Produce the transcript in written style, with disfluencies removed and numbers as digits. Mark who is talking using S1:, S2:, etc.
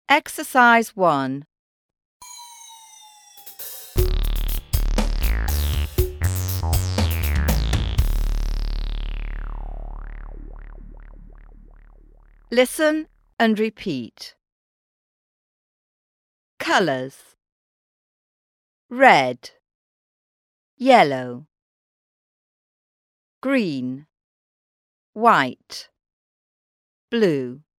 S1: Exercise 1. Listen and repeat. Colours: red, yellow, green, white, blue.